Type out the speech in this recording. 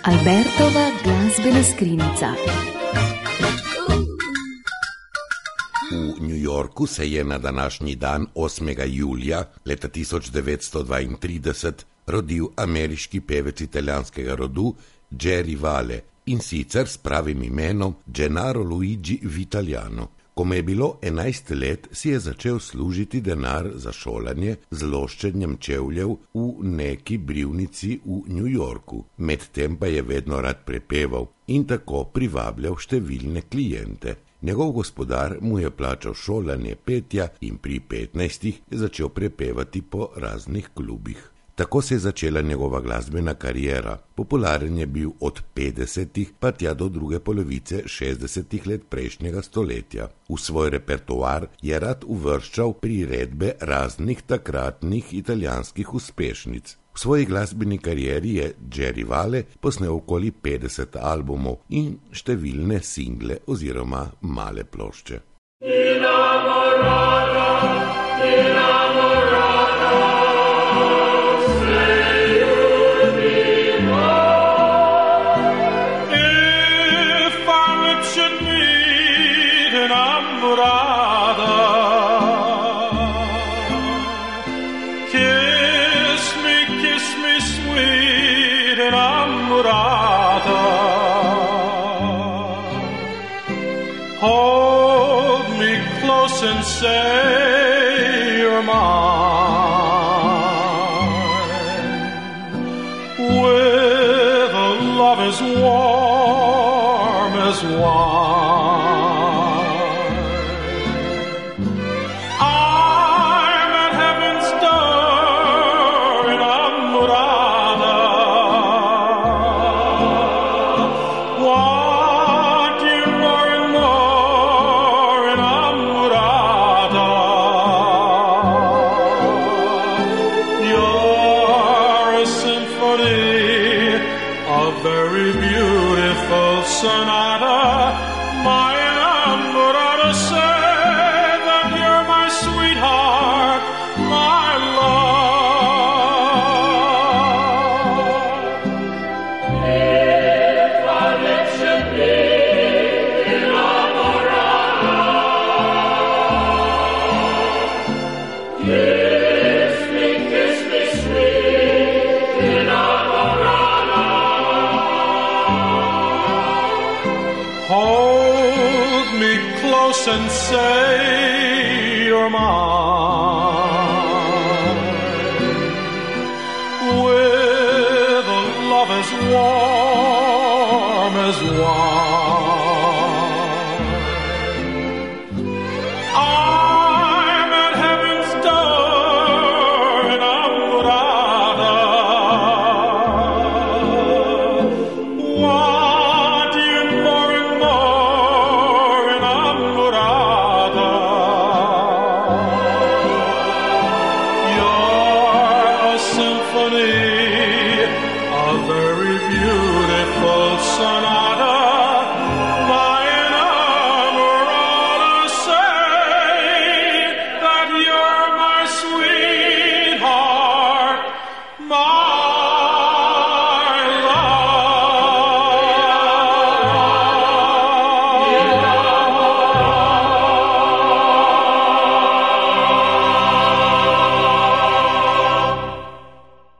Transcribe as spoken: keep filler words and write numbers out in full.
Albertova glasbena skrinjica. V New Yorku se je na današnji dan osmega julija leta tisoč devetsto dvaintrideset rodil ameriški pevec italijanskega rodu Jerry Vale, in sicer s pravim imenom Gennaro Luigi Vitaliano. Ko mu je bilo enajst let, si je začel služiti denar za šolanje z loščenjem čevljev v neki brivnici v New Yorku. Medtem pa je vedno rad prepeval in tako privabljal številne klijente. Njegov gospodar mu je plačal šolanje petja in pri petnajstih je začel prepevati po raznih klubih. Tako se je začela njegova glasbena kariera. Popularen je bil od petdesetih pa tja do druge polovice šestdesetih let prejšnjega stoletja. V svoj repertoar je rad uvrščal priredbe raznih takratnih italijanskih uspešnic. V svoji glasbeni karieri je Jerry Vale posnel okoli petdeset albumov in številne single oziroma male plošče. Innamorata, innamorata. Hold me close and say you're mine, with a love as warm as wine. I'm at heaven's door in Amurata. Want you more and more in Amurata. You're a symphony, a very beautiful sonata. My Amurata, say that you're my sweetheart, my love. If I let you be in Amurata, kiss me, kiss me sweet in Amurata. Hold me close and say you're mine, with a love as warm as wine.